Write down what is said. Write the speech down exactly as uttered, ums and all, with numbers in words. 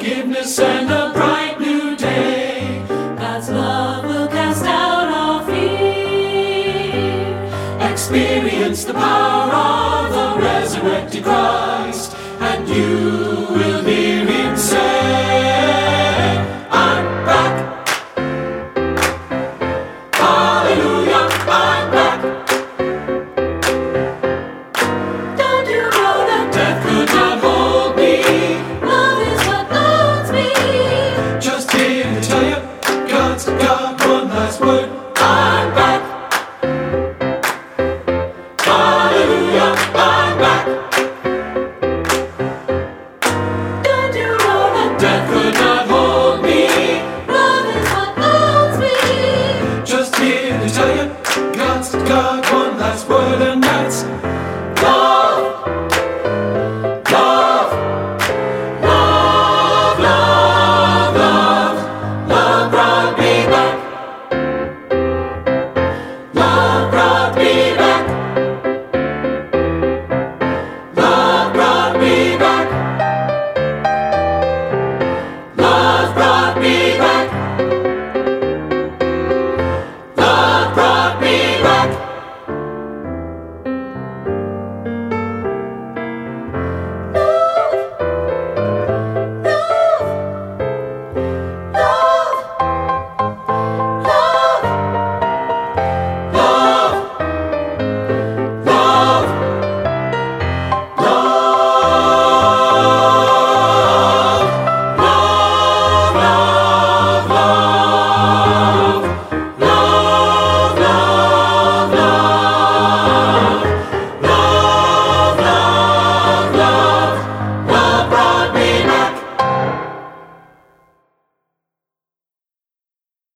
forgiveness and a bright new day. God's love will cast out all fear. Experience the power of the resurrected Christ, and you will hear him say, I'm back. Hallelujah, I'm back. Don't you know that Death could not hold me. love is what holds me? Just here to tell you, God's got one last word. I'm back. Hallelujah, I'm back. Don't you know that Death could